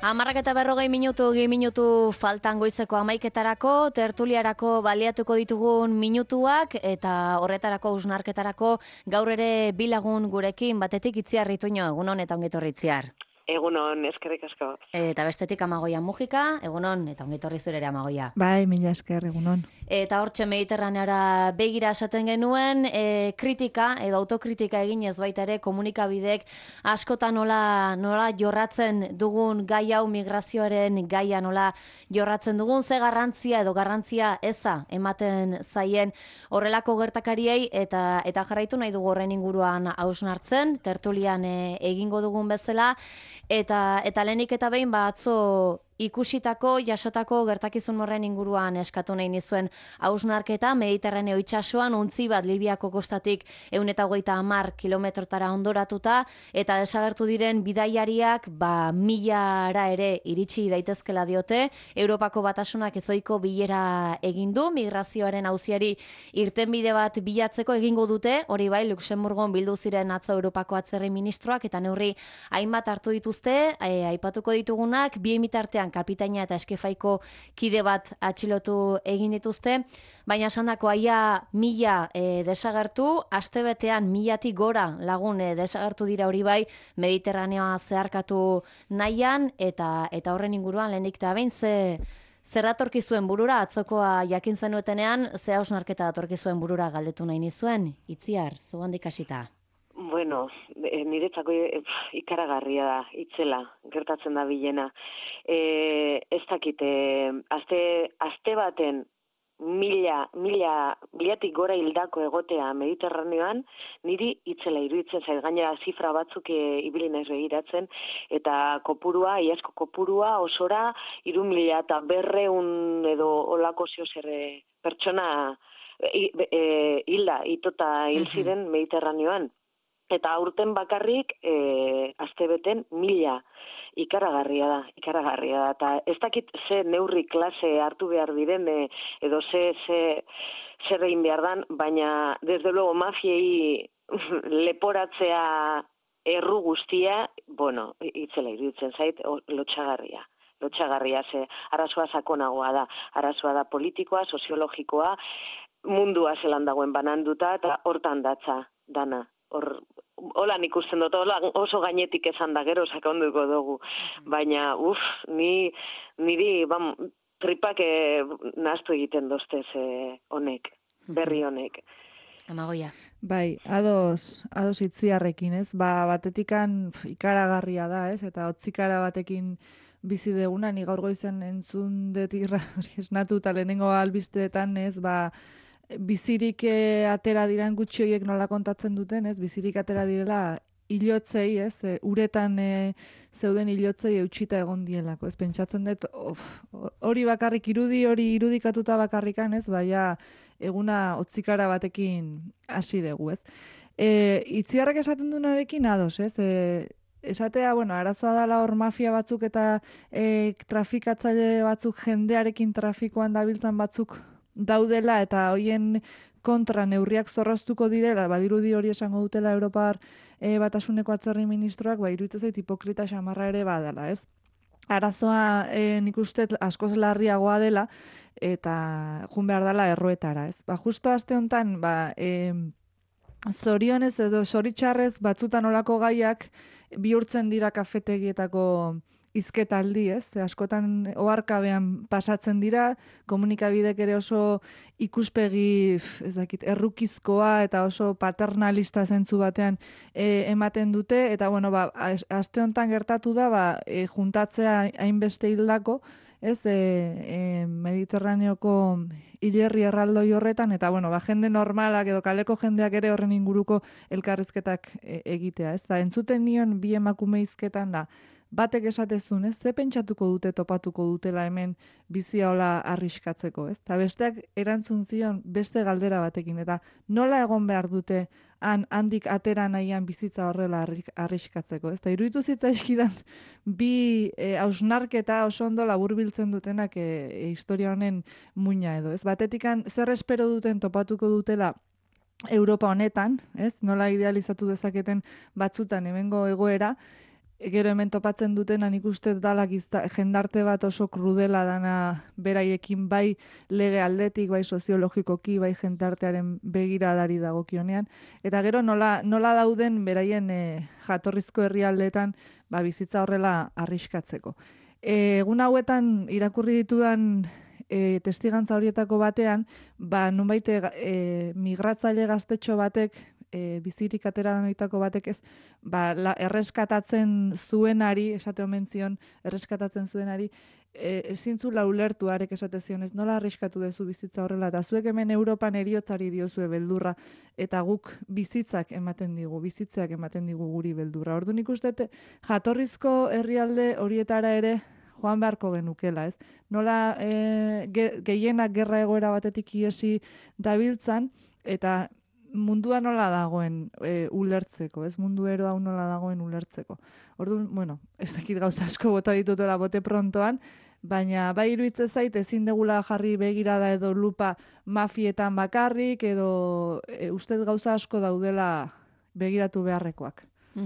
10:40 faltan goizeko 11:00 tertuliarako baliatuko ditugun minutuak eta horretarako hausnarketarako gaur ere bi lagun gurekin batetik Itziar Ituño, egunon eta ongi etorri Itziar. Egunon, eskerrik asko. Eta bestetik Amagoia Mujika, egunon eta ongi etorri zure ere Amagoia. Bai, mila esker, egunon. Eta hortxe Mediterraneara begira esaten genuen, kritika edo autokritika eginez baita ere komunikabidek askotan nola jorratzen dugun gai hau, migrazioaren gaia nola jorratzen dugun, ze garrantzia edo garrantzia eza ematen zaien horrelako gertakariei eta jarraitu nahi dugu horren inguruan hausnartzen, tertulian egingo dugun bezala, eta lehenik eta behin atzo ikusitako, jasotako gertakizun horren inguruan eskatu nahi nizuen hausnarketa, Mediterraneo itsasoan ontzi bat Libiako kostatik 150 kilometrotara ondoratuta, eta desagertu diren bidaiariak 1000 ere iritsi daitezkela diote. Europako Batasunak ezoiko bilera egin du, migrazioaren auziari irtenbide bat bilatzeko egingo dute, hori bai, Luxemburgon bildu ziren atzo Europako atzerri ministroak, eta neurri hainbat hartu dituzte, aipatuko ditugunak, bien bitartean kapitaina eta eskefaiko kide bat atxilotu egin dituzte, baina esandako aia 1000 desagertu, astebetean 1000tik gora lagun desagertu dira hori bai, Mediterraneoa zeharkatu nahian, eta horren inguruan lehenik eta behin zer datorkizuen burura, atzokoa jakin zenuetenean, ze hausnarketa datorkizuen burura galdetu nahi nizuen, Itziar, zugandik hasita. Bueno, niretzako ikaragarria da, itzela, gertatzen da bilena. Ez dakit, aste baten 1000tik gora hildako egotea Mediterraneoan, niri itzela iruditzen zait, gainera zifra batzuk ibili naiz begiratzen, eta kopurua, iazko kopurua, osora, 3200 edo olako ziozer pertsona hil ziren Mediterraneoan. Eta aurten bakarrik, astebeten 1000 ikaragarria da. Eta ez dakit ze neurri klase hartu behar diren, edo zer egin behar dan, baina, desde luego, mafiei leporatzea erru guztia, bueno, itzela iruditzen zait, lotxagarria. Ze arazoa sakonagoa da. Arazoa da politikoa, soziologikoa, mundua zelan dagoen bananduta, eta hortan datza dana. Holan ikusten dut, oso gainetik esan da, gero sakonduko dugu. Baina, niri tripak nahaztu egiten doztez honek, berri honek. Amagoia. Bai, ados Itziarrekin, ez? Batetikan ikaragarria da, ez? Eta hotzikara batekin bizi deguna, ni gaur goizen entzun dut esnatuta lehenengo albisteetan, ez? Bizirik atera diran gutxi horiek nola kontatzen duten, ez? Bizirik atera direla hilotzei, ez? Uretan zeuden hilotzei eutxita egon dielako, ez? Pentsatzen dut, hori bakarrik hori irudikatuta bakarrikan, ez? Baina eguna hotzikara batekin hasi dugu, ez? Itziarrak esaten duenarekin ados, ez? Esatea, arazoa dela hor mafia batzuk eta trafikatzaile batzuk jendearekin trafikoan dabiltzan batzuk daudela eta hoien kontra neurriak zorroztuko direla, badirudi hori esango dutela Europar Batasuneko atzerri ministroak, iruditzen zait hipokrita xamarra ere badala, ez? Arazoa nik uste askoz larriagoa dela eta jun behar dela erroetara, ez? Justo aste honetan, zorionez edo zoritxarrez batzutan olako gaiak bihurtzen dira kafetegietako izketaldi, ez? Askotan oharkabean pasatzen dira, komunikabidek ere oso ikuspegi, ez dakit, errukizkoa eta oso paternalista zentzu batean ematen dute, eta aste honetan gertatu da, juntatzea hainbeste hildako, ez, Mediterraneoko hilerri erraldoi horretan, eta jende normalak edo kaleko jendeak ere horren inguruko elkarrizketak egitea, ez? Entzuten nion bi emakume hizketan da, batek esatezun, ez, ze pentsatuko dute topatuko dutela hemen bizia hola arriskatzeko, ez? Eta besteak erantzun zion beste galdera batekin, eta nola egon behar dute handik atera nahian bizitza horrela arriskatzeko, ez? Eta iruditu zitzaizkidan bi hausnarketa oso ondo laburbiltzen dutenak historia honen muina edo, ez? Batetikan zer espero duten topatuko dutela Europa honetan, ez? Nola idealizatu dezaketen batzutan hemengo egoera, gero hemen topatzen dutena nik uste dalak jendarte bat oso krudela dana beraiekin bai lege aldetik, bai soziologikoki, bai jendartearen begiradari dagokionean. Eta gero nola dauden beraien jatorrizko herrialdeetan bizitza horrela arriskatzeko. Egun hauetan irakurri ditudan testigantza horietako batean, nonbait migratzaile gaztetxo batek bizirik atera noitako batek ez, erreskatatzen zuenari, esate omen zion, erreskatatzen zuenari, ezin zula ulertu arek esate zion, ez nola arriskatu dezu bizitza horrela, eta zuek hemen Europan heriotzari diozue beldurra, eta guk bizitzeak ematen digu guri beldurra. Orduan ikuste jatorrizko herrialde horietara ere joan beharko genukela, ez? Nola gehienak gerra egoera batetik iesi dabiltzan, eta mundua nola dagoen ulertzeko, ez? Mundu eroa nola dagoen ulertzeko. Orduan, bueno, ez dakit gauza asko bota ditutela bote prontoan, baina bai iruditzen zait ezin degula jarri begirada edo lupa mafietan bakarrik, edo ustez gauza asko daudela begiratu beharrekoak.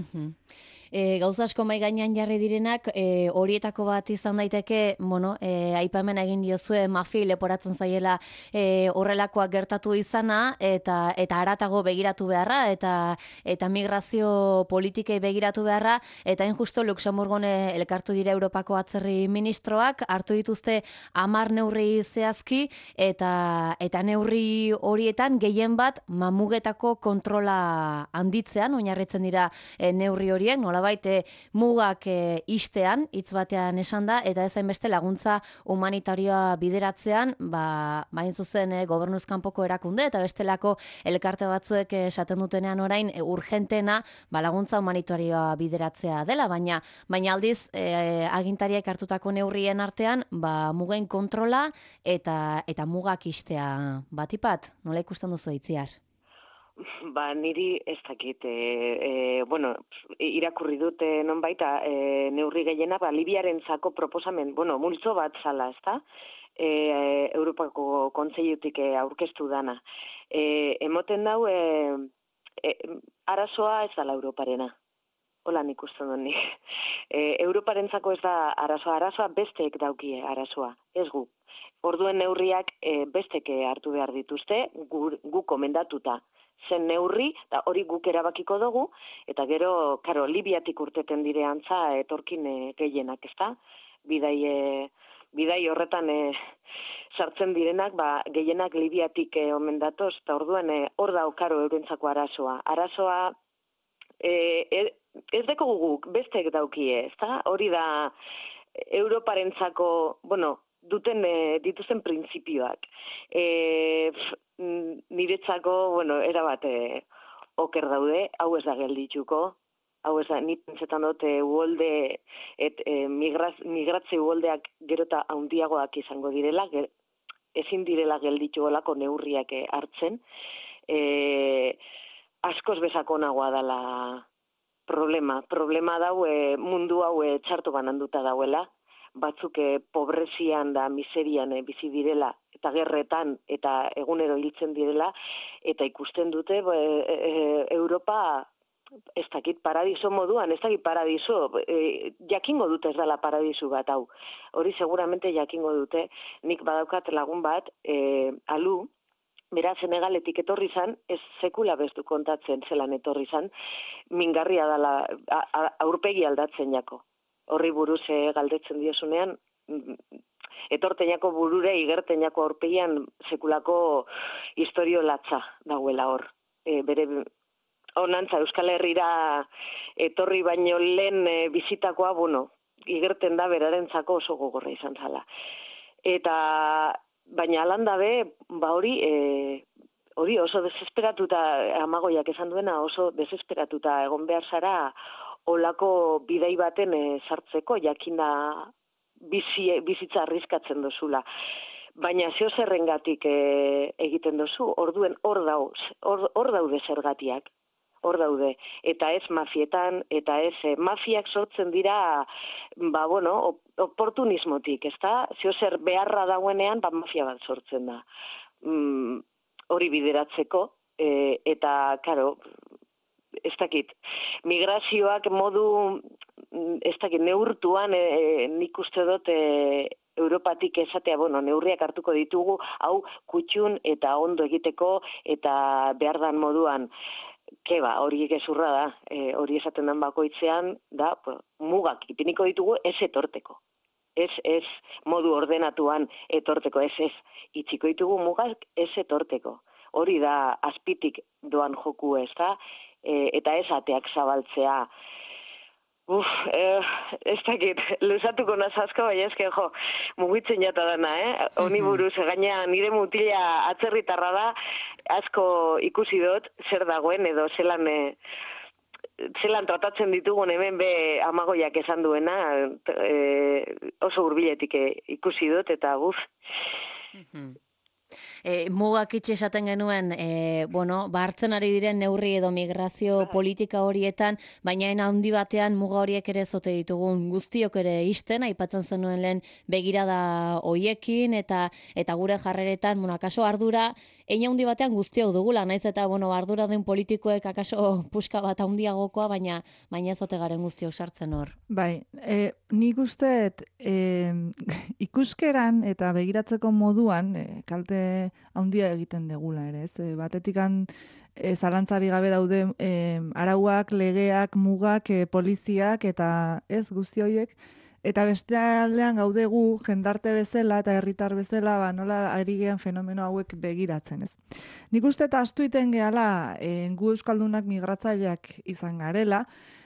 Gauza asko mai gainean jarri direnak, horietako bat izan daiteke, aipamen egin diozue mafi leporatzen zaiela horrelakoak gertatu izana, eta haratago begiratu beharra, eta migrazio politikei begiratu beharra, eta injusto Luxemburgon elkartu dira Europako atzerri ministroak, hartu dituzte 10 neurri zehazki, eta neurri horietan gehien bat mamugetako kontrola handitzean, oinarritzen dira neurri horiek, nolabait mugak istean, hitz batean esan da, eta ez hainbeste laguntza humanitarioa bideratzean, bain zuzen gobernuz kanpoko erakunde, eta bestelako elkarte batzuek esaten dutenean orain urgentena laguntza humanitarioa bideratzea dela, baina aldiz agintariek hartutako neurrien artean, mugen kontrola eta mugak istea batipat. Nola ikusten duzu Itziar? Niri ez dakit, irakurri dute nonbaita neurri gehiena, Libiarentzako proposamen, multzo bat zala, ezta? Europako Kontseilutik aurkeztu dana. Emoten dau, arazoa ez dala Europarena. Hola nik uste duen nik. Europarentzako ez da arazoa besteek daukie arazoa, ez gu. Orduen neurriak bestek hartu behar dituzte, gu komendatuta. Zen neurri, eta hori guk erabakiko dugu, eta gero, Libiatik urteten dire antza etorkin gehienak, ezta? Bidai horretan sartzen direnak, gehienak Libiatik omen datoz, eta orduan hor daukaro eurentzako arazoa. Arazoa ez deko guk, bestek daukie, ezta? Hori da Europarentzako, dituzten printzipioak. Niretzako, erabat oker daude, hau ez da geldituko, hau ez da, ni pentsetan dute migratze uholdeak gero eta handiagoak izango direla, ezin direla gelditu olako neurriak hartzen, askoz besakonagoa dela problema dau mundu hau txarto bananduta dauela, batzuk pobrezian da miserian bizi direla, eta gerretan, eta egunero hiltzen direla, eta ikusten dute Europa, ez dakit paradiso moduan, ez dakit paradiso, jakingo dute ez dela paradisu bat hau. Hori seguramente jakingo dute, nik badaukat lagun bat, Alu, bera Senegaletik etorri zan, ez sekula bestu kontatzen zelan etorri zan, mingarria dela aurpegi aldatzen jako. Horri buruz galdetzen diozunean, etorteinako burure, igerteinako aurpegian sekulako historio latza dagoela hor. Bere onantza Euskal Herrira etorri baino lehen bizitakoa, igerten da berarentzako oso gogorra izan zala. Baina alandabe, hori oso desesperatuta, Amagoiak esan duena, oso desesperatuta egon behar zara, olako bidai baten sartzeko, jakina bizitza arriskatzen dozula. Baina zeo zerrengatik egiten dozu, orduen hor daude zergatiak, hor daude. Eta ez mafietan, eta ez mafiak sortzen dira, oportunismotik, ezta? Zeo zer beharra dauenean, mafia bat sortzen da. Hori bideratzeko, eta, karo, ez dakit, migrazioak modu ez dakit, neurtuan nik uste dut Europatik esatea, neurriak hartuko ditugu, hau kutxun eta ondo egiteko eta behar dan moduan. Keba, hori gezurra da, hori esaten den bakoitzean, da, mugak ipiniko ditugu ez etorteko. Ez modu ordenatuan etorteko, ez. Itxiko ditugu mugak ez etorteko. Hori da azpitik doan joku, ez da? Eta ez ateak zabaltzea. Ez dakit, luzatuko nazazko, baina ezke, mugitzen jata dana, Honi buruz, gaina nire mutila atzerritarra da, asko ikusi dut, zer dagoen, edo zelan tratatzen ditugun hemen amagoiak esan duena, oso hurbiletik ikusi dut, eta Mugak itxe esaten genuen, hartzen ari diren neurri edo migrazio politika horietan, baina handi batean muga horiek ere zote ditugun guztiok ere isten, aipatzen zenuen lehen begirada hoiekin, eta gure jarreretan, akaso ardura, handi batean guztiok dugula, naiz eta ardura den politikoek akaso puska bat handiagokoa, baina zote garen guztiok sartzen hor. Bai, nik usteet ikuskeran eta begiratzeko moduan kalte handia egiten degula ere, ez? Batetikan zalantzari gabe daude arauak, legeak, mugak, poliziak eta ez guzti horiek. Eta beste aldean gaudegu jendarte bezala eta herritar bezala nola ari gean fenomeno hauek begiratzen, ez? Nik uste eta astu iten gehala gu euskaldunak migratzaileak izan garela,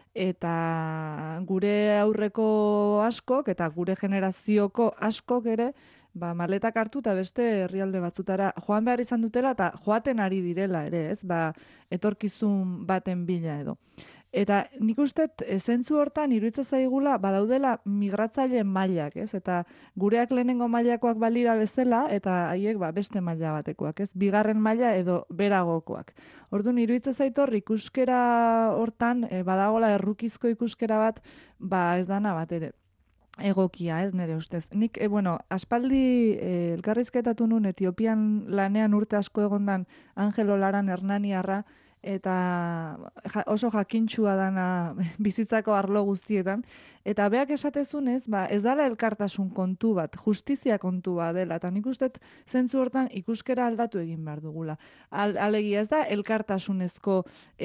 eta gure aurreko askok eta gure generazioko askok ere maletak hartu eta beste herrialde batzutara joan behar izan dutela eta joaten ari direla ere, ez? Etorkizun baten bila edo. Eta nik uste zentzu hortan iruditzen zaigula badaudela migratzaile mailak, ez? Eta gureak lehenengo mailakoak balira bezala eta haiek beste maila batekoak, ez? Bigarren maila edo beragokoak. Orduan iruditzen zaitor ikuskera hortan badagola errukizko ikuskera bat, ez dana bat ere egokia, ez nire ustez. Nik, aspaldi elkarrizketatu nun Etiopian lanean urte asko egondan Angelo Laran Hernaniarra, eta oso jakintxua dana bizitzako arlo guztietan, eta beak esatezunez, ez dala elkartasun kontu bat, justizia kontu bat dela, eta nik uste zentzu hortan ikuskera aldatu egin behar dugula. Alegia ez da elkartasunezko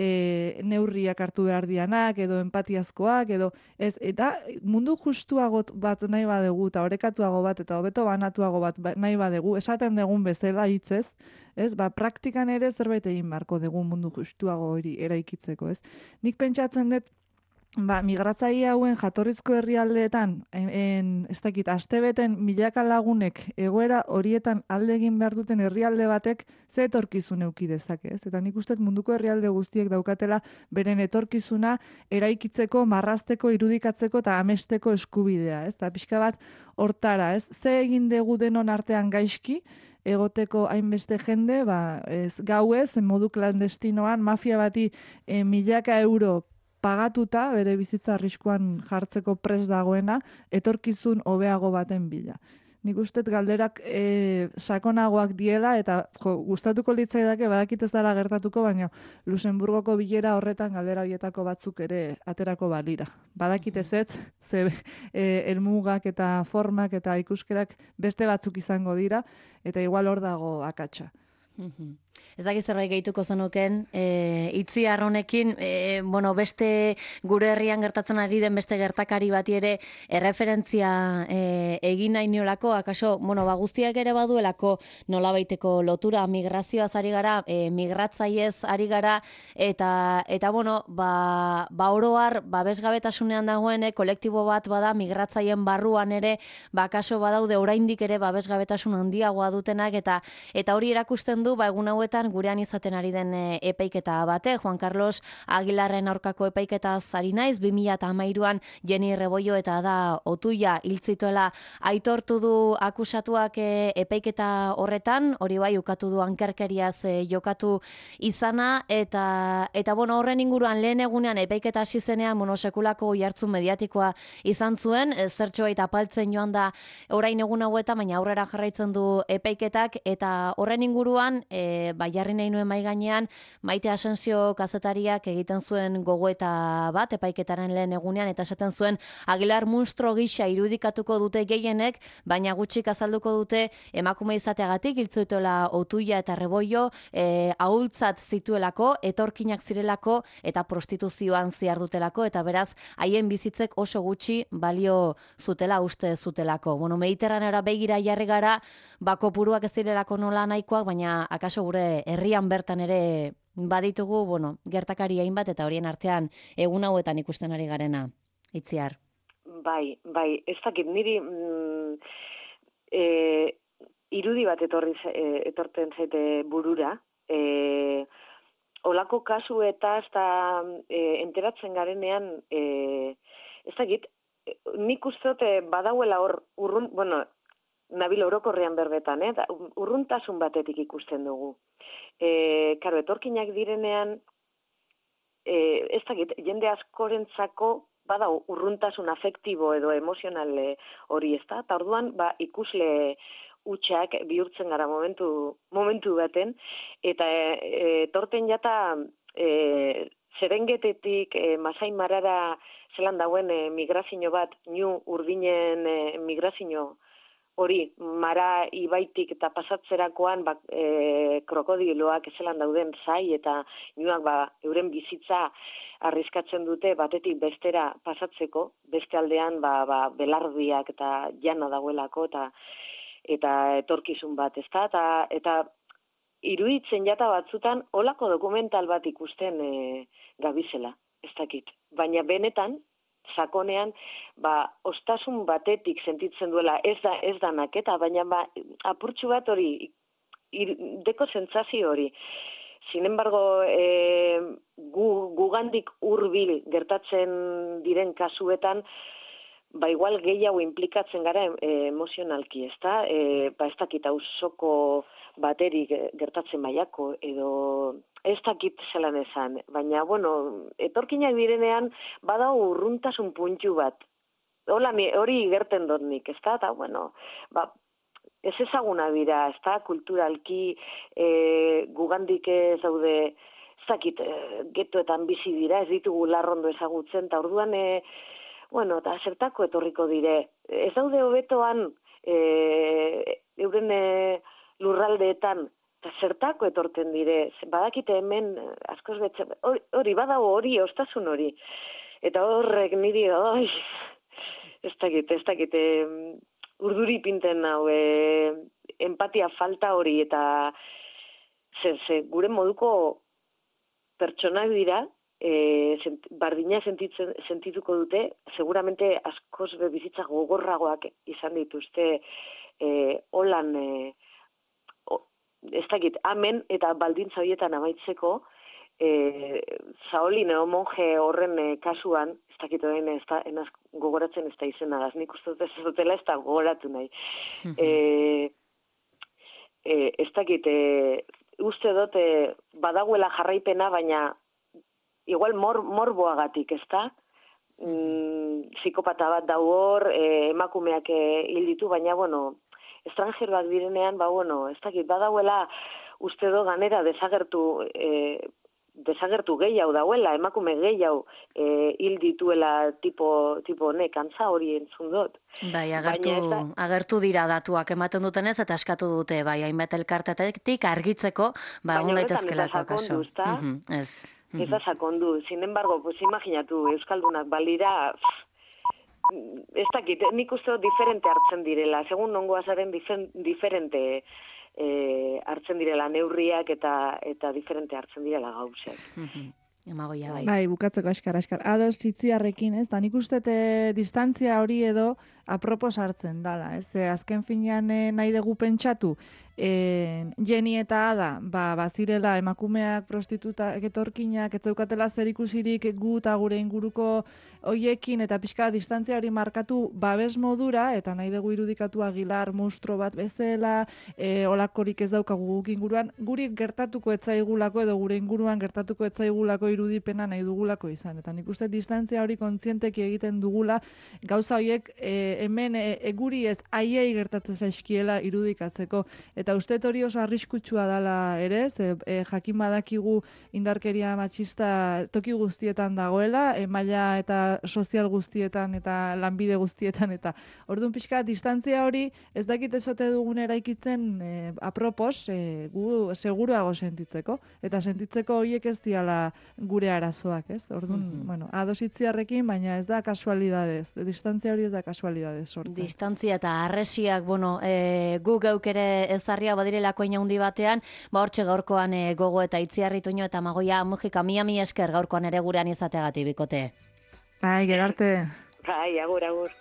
neurriak hartu behar dianak, edo empatiazkoak, edo ez, eta mundu justuago bat nahi badegu, eta orekatuago bat, eta hobeto banatuago bat nahi badegu, esaten degun bezala hitzez, ez, praktikan ere zerbait egin beharko dugu mundu justuago hori eraikitzeko, ez. Nik pentsatzen dut, migratzaile hauen jatorrizko herrialdeetan, ez dakit, astebeten milaka lagunek egoera horietan alde egin behar duten herrialde batek ze etorkizun eduki dezake, ez. Eta nik uste munduko herrialde guztiek daukatela beren etorkizuna eraikitzeko, marrazteko, irudikatzeko eta amesteko eskubidea, ez. Eta pixka bat hortara, ez. Ze egin dugu denon artean gaizki, egoteko hainbeste jende, gauez, modu klandestinoan, mafia bati milaka euro pagatuta, bere bizitza arriskuan jartzeko prest dagoena, etorkizun hobeago baten bila. Nik uste galderak sakonagoak diela, eta gustatuko litzaidake badakit ez dela gertatuko, baina Luxemburgoko bilera horretan galdera horietako batzuk ere aterako balira. Badakit ez, ze helmugak eta formak eta ikuskerak beste batzuk izango dira, eta igual hor dago akatsa. Ez dakiz zerbait gehituko zenuken, itziar honekin, beste gure herrian gertatzen ari den beste gertakari bati ere erreferentzia egin nahi niolako, akaso, guztiak ere baduelako nolabaiteko lotura migrazioaz ari gara, migratzaiez ari gara, eta oroar, babesgabetasunean dagoen kolektibo bat bada migratzaien barruan ere, akaso badaude oraindik ere babesgabetasun handiagoa dutenak, eta hori erakusten du, egun hauetan gurean izaten ari den epaiketa bate, Juan Carlos Aguilarren aurkako epaiketa ari naiz, 2013an Jenny Rebollo eta da Otuia hiltzituela aitortu du akusatuak epaiketa horretan, hori bai ukatu du ankerkeriaz jokatu izana, eta horren inguruan lehen egunean epaiketa hasi zenean sekulako oihartzun mediatikoa izan zuen, zertxobait apaltzen joan da orain egun hauetan, baina aurrera jarraitzen du epaiketak, eta horren inguruan jarri nahi nuen mai gainean, Maite Asensio kazetariak egiten zuen gogoeta bat, epaiketaren lehen egunean, eta esaten zuen Aguilar munstro gisa irudikatuko dute gehienek, baina gutxik azalduko dute emakume izateagatik, hiltzuetela Otuia eta Rebollo, ahultzat zituelako, etorkinak zirelako, eta prostituzioan ziardutelako, eta beraz, haien bizitzek oso gutxi balio zutela, uste zutelako. Bueno, Mediterraneora begira jarri gara, kopuruak ez direlako nola nahikoak, baina akaso gure herrian bertan ere baditugu, bueno, gertakari hainbat eta horien artean egun hauetan ikusten ari garena, Itziar. Bai, ez dakit, niri irudi bat etorten zaite burura, olako kasuetaz eta enteratzen garenean, ez dakit, nik uste badauela hor nabil orokorrean berbetan, urruntasun batetik ikusten dugu. Karo, etorkinak direnean, ez dakit, jende askorentzako badau urruntasun afektibo edo emozional hori ez da, eta orduan ikusle utxak bihurtzen gara momentu baten, eta etorten jata Serengetetik Masai Marara zelan dauen migrazio bat, New Urdinen migrazio hori, Mara ibaitik eta pasatzerakoan krokodiloak zelan dauden zai eta Newak euren bizitza arriskatzen dute batetik bestera pasatzeko, beste aldean belardiak eta jana dagoelako eta etorkizun bat, ezta? Eta iruditzen jata batzutan olako dokumental bat ikusten gabizela, ez dakit. Baina benetan, sakonean, ostasun batetik sentitzen duela, ez da naketa, baina apurtxu bat hori, deko sentsazio hori. Sin embargo, gugandik hurbil gertatzen diren kasuetan, igual gehiago implikatzen gara emozionalki, ez da? Ez dakit ausoko baterik gertatzen maiako, edo ez dakit zelan esan. Baina, etorkinak direnean, badau urruntasun puntu bat. Hori gerten dut nik, ez da? Eta, ez ezaguna dira, ez da? Kulturalki, gugandik ez daude, ez dakit, getoetan bizi dira, ez ditugu larrondo ezagutzen, eta orduan, eta zertako etorriko dire. Ez daude hobetoan euren lurraldeetan, eta zertako etorten dire. Badakite hemen, askoz betxe, hori, badago hori, ostasun hori. Eta horrek niri, ez dakit, urduri pinten hau, empatia falta hori, eta gure moduko pertsonak dira, bardina sentituko dute, seguramente askoz bizitza gogorragoak izan dituzte holan, ez dakit, amen eta baldintza horietan amaitzeko, Saolin edo monje horren kasuan, ez dakit horrein enaz gogoratzen ez da izena, nik uste dut ez dutela ez da gogoratu nahi. Ez dakit, uste dut badagoela jarraipena, baina igual morboagatik, ez da? Psikopata bat dau hor, emakumeak hil ditu, baina, estrangeroak direnean, ez dakit, badauela uste do ganera desagertu gehiago dauela, emakume gehiago hil dituela tipo honek, antza hori entzun dut. Agertu dira datuak ematen dutenez, eta askatu dute, hainbat elkartetik argitzeko, egon daitezkelako akaso. Ez da sakondu. Sin embargo, imaginatu, euskaldunak balira, ez dakit, nik uste diferente hartzen direla, segun nongo azaren diferente hartzen direla neurriak eta diferente hartzen direla gauzak. Emagoia bai. Bai, bukatzeko askar. Ados Itziarrekin, ez? Da nik uste distantzia hori edo apropos hartzen dala, ez? Azken finean nahi dugu pentsatu, Jenny eta Ada, bazirela emakumeak, prostitutak, etorkinak, ez zeukatela zerikusirik gu eta gure inguruko hoiekin, eta pixka distantzia hori markatu babes modura, eta nahi dugu irudikatu Aguilar monstro bat bezala, olakorik ez daukagu guk inguruan, guri gertatuko etzaigulako edo gure inguruan gertatuko etzaigulako irudipena nahi dugulako izan. Eta nik uste distantzia hori kontzienteki egiten dugula, gauza horiek hemen guri ez aiei gertatzen zaizkiela irudikatzeko. Eta uste hori oso arriskutsua dela ere, jakin badakigu indarkeria matxista toki guztietan dagoela, maila eta sozial guztietan eta lanbide guztietan, eta orduan pixka distantzia hori ez dakit ezote dugun eraikitzen apropos gu seguruago sentitzeko, eta sentitzeko horiek ez diala gure arazoak, ez? Orduan, bueno, adositziarrekin, baina ez da kasualidadez, distantzia hori ez da kasualidadez sortzen. Distantzia eta arresiak, bueno, gu geuk ere ezarria badirelako handi batean, hortxe gaurkoan gogo eta itziarri Toño eta Magoia Mujika, mila esker gaurkoan ere gurean izateagatik, bikote. Bai, gerarte. Bai, agur.